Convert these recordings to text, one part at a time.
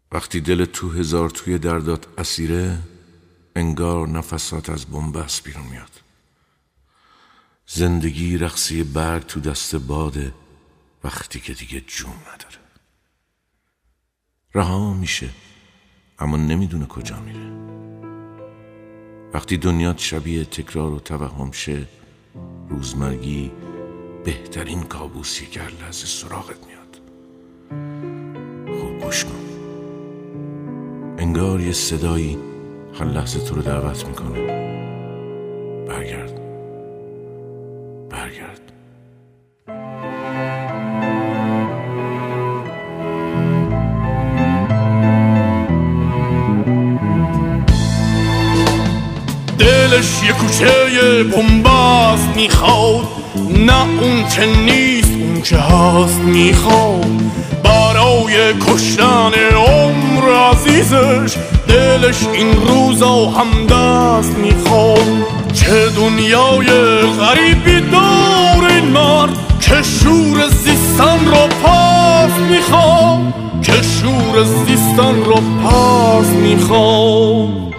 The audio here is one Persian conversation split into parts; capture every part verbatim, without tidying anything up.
وقتی دل تو هزار توی دردات اسیره، انگار نفسات از بن‌بست بیرون میاد. زندگی رقصی برگ تو دست باده وقتی که دیگه جون نداره. رها میشه اما نمیدونه کجا میره. وقتی دنیات شبیه تکرار و توهم شه، روزمرگی بهترین کابوسی که هر لحظه سراغت میاد. خوب گوش کن، انگار یه صدایی هر لحظه تو رو دعوت میکنه. برگرد، برگرد. دلش یه کوچه بن‌بست میخواد، نه اون که نیست اون که هست میخواد. برای کشتن عمر عزیزش دلش این روزا همدست میخواد. چه دنیای غریبی دور این مرد که شور زیستن رو پس میخواد، که شور زیستن رو پس میخواد.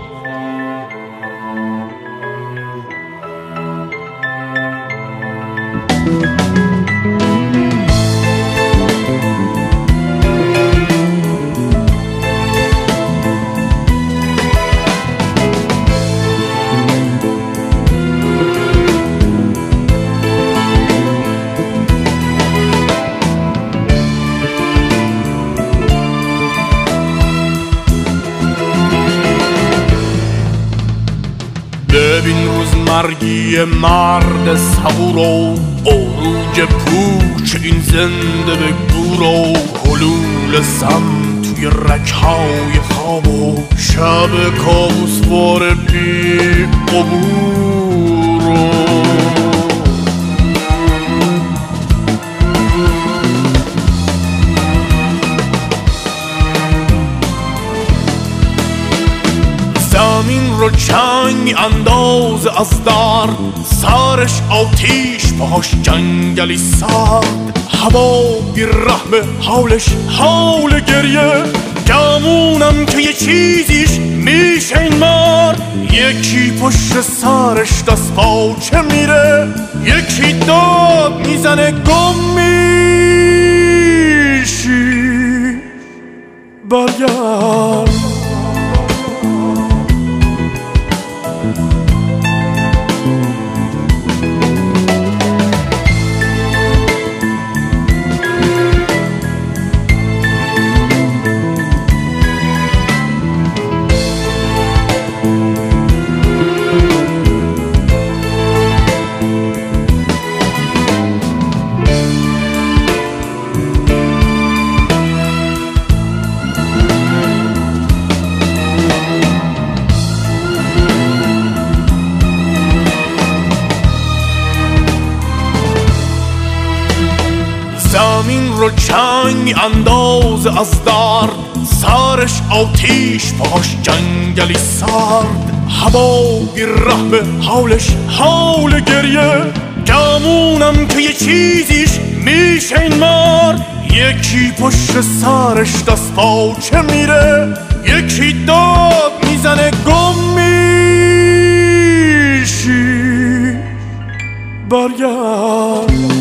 ببین روزمرگی مرد صبورو، عروج پوچ این زنده به گورو. حلول سم توی رکهای خواب و شب کابوسوار بی قبورو. زمین رو چنگ انداز از درد، سرش آتیش پاش جنگلی سرد. هوا بی رحم حالش حال گریه، گمونم که یه چیزیش میشه این مرد. یکی پشت سرش دست پاچه میره، یکی داد میزنه گم میشی. برگرد، زمین رو چنگ انداز از درد، سرش آتیش پاش جنگلی سرد. هوا بی رحم حالش حال گریه، گمونم که یه چیزیش میشه این مرد. یکی پشت سرش دست پاچه میره، یکی داد میزنه گم میشی. برگرد،